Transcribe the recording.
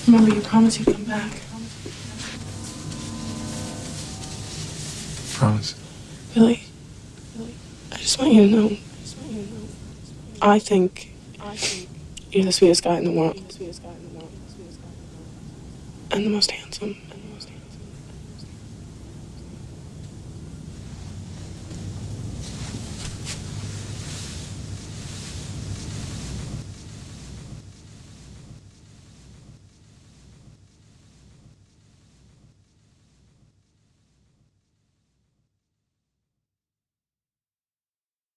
Remember, you promised you'd come back. Promise. Billy, I just want you to know, I think you're the sweetest guy in the world. And the most handsome.